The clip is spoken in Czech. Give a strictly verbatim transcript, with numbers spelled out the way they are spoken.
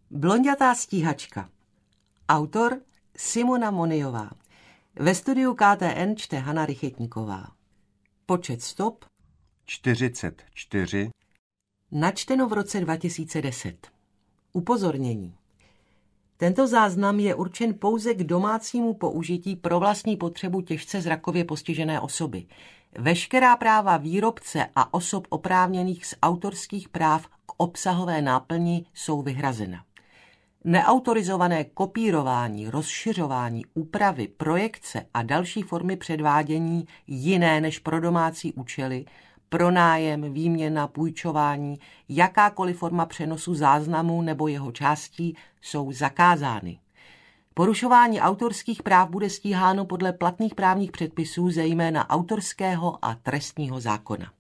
Blonďatá stíhačka. Autor Simona Moniová. Ve studiu K T N čte Hana Rychetníková. Počet stop čtyřicet čtyři. Načteno v roce dva tisíce deset. Upozornění. Tento záznam je určen pouze k domácímu použití pro vlastní potřebu těžce zrakově postižené osoby. Veškerá práva výrobce a osob oprávněných z autorských práv k obsahové náplni jsou vyhrazena. Neautorizované kopírování, rozšiřování, úpravy, projekce a další formy předvádění jiné než pro domácí účely, pronájem, výměna, půjčování, jakákoliv forma přenosu záznamu nebo jeho částí jsou zakázány. Porušování autorských práv bude stíháno podle platných právních předpisů, zejména autorského a trestního zákona.